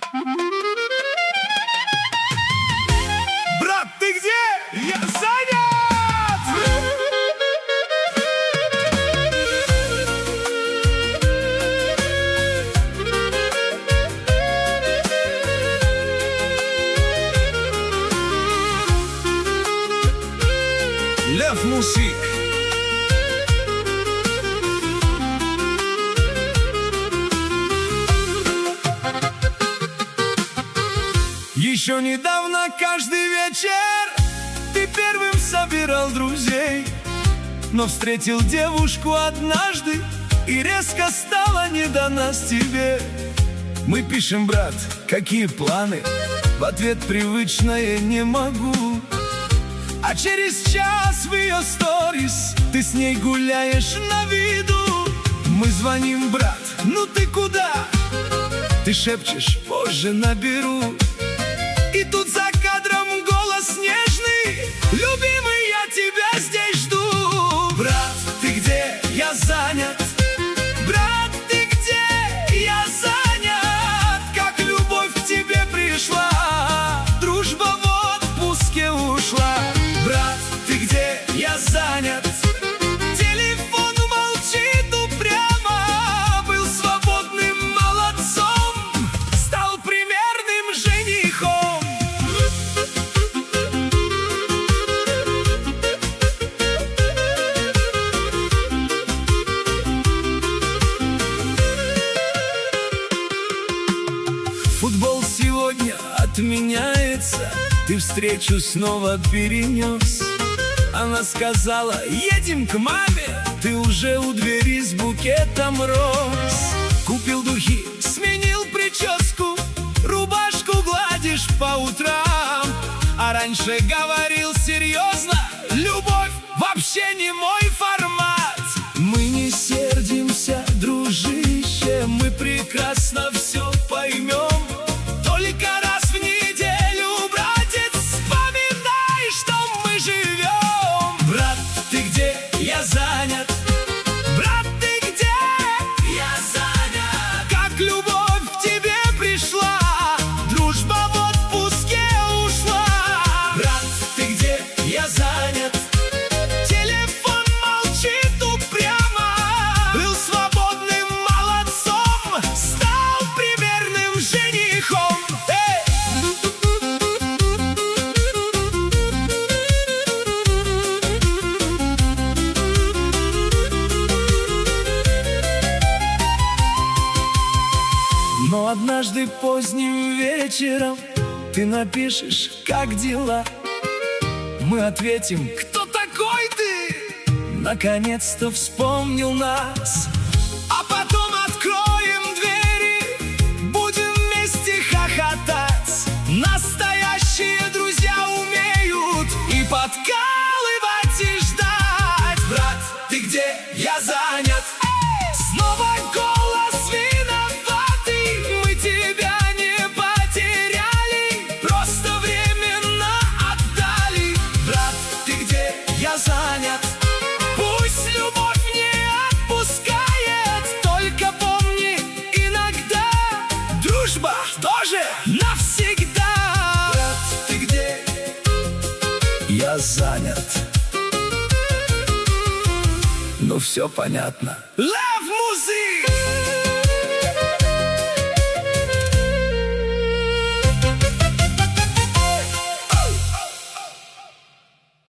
Брат, ты где? Я занят! Лев Мусик. Еще недавно каждый вечер ты первым собирал друзей, но встретил девушку однажды, и резко стало не до нас тебе. Мы пишем, брат, какие планы? В ответ привычное не могу. А через час в ее сторис ты с ней гуляешь на виду. Мы звоним, брат, ну ты куда? Ты шепчешь, позже наберу. И тут за кадром голос нежный: любимый, я тебя здесь жду. Брат, ты где? Я занят. Брат, ты где? Я занят. Как любовь к тебе пришла, дружба в отпуске ушла. Брат, ты где? Я занят. Телефон молчит упрямо. Был свободным молодцом, стал примерным женихом. Футбол сегодня отменяется, ты встречу снова перенес. Она сказала, едем к маме, ты уже у двери с букетом роз. Купил духи, сменил прическу, рубашку гладишь по утрам. А раньше говорил серьезно, любовь вообще не мой формат. Мы не сердимся, дружище, мы прекрасно все поймем. Только раз в неделю, братец, вспоминай, что мы живем. Брат, ты где? Я занят. Брат, ты где? Я занят. Как любовь к тебе пришла, дружба в отпуске ушла. Брат, ты где? Я занят. Телефон молчит упрямо. Был свободным молодцом, стал примерным женихом. Но однажды поздним вечером ты напишешь, как дела. Мы ответим, кто такой ты? Наконец-то вспомнил нас. А потом откроем двери, будем вместе хохотать. Настоящие друзья умеют и подкалывать, и ждать. Брат, ты где? Я занят. Снова голос виноватый, мы тебя не потеряли, просто временно отдали. Брат, ты где? Я занят. Пусть любовь не отпускает, только помни, иногда дружба тоже навсегда. Брат, ты где? Я занят. Ну все понятно. Лев Мусик!